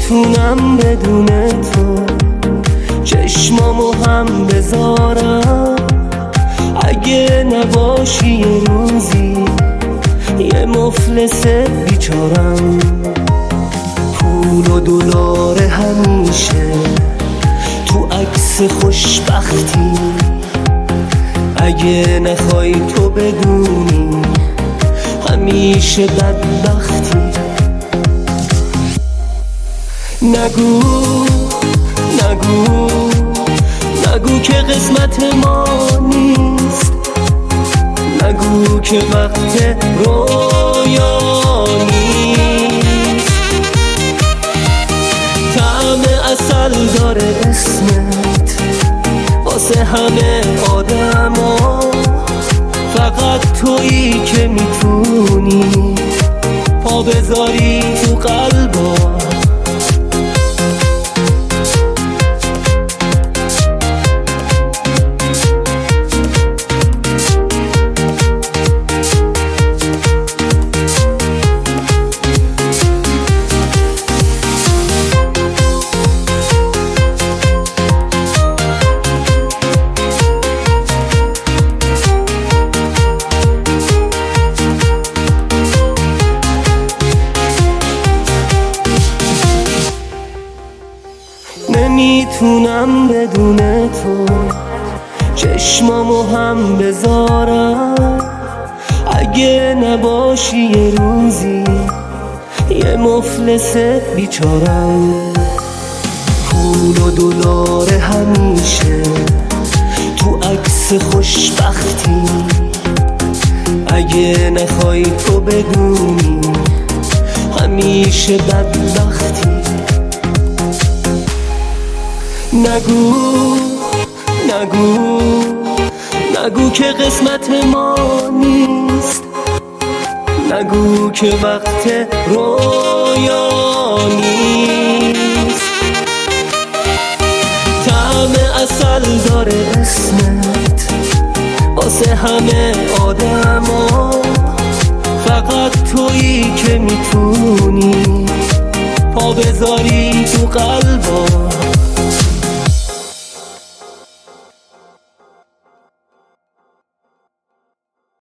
نمیتونم بدون تو چشمامو هم بذارم. اگه نباشی یه روزی یه مفلس بیچارم. پول و دلار همیشه تو عکس خوشبختی. اگه نخوای تو بدونی همیشه بدبختی. نگو نگو نگو که قسمت ما نیست. نگو که وقت رویا نیست. طعم عسل داره اسمت واسه همه آدما. فقط تویی که میتونی پا بذاری تو قلبا. نمیتونم بدون تو چشمامو هم بذارم. اگه نباشی یه روزی یه مفلس بیچارم. پول و دلار همیشه تو عکس خوشبختی. اگه نخوای تو بدونی همیشه بدبختی. نگو نگو نگو که قسمت ما نیست. نگو که وقت رویا نیست. طعم عسل داره اسمت واسه همه آدما. فقط تویی که میتونی پا بذاری تو قلبا.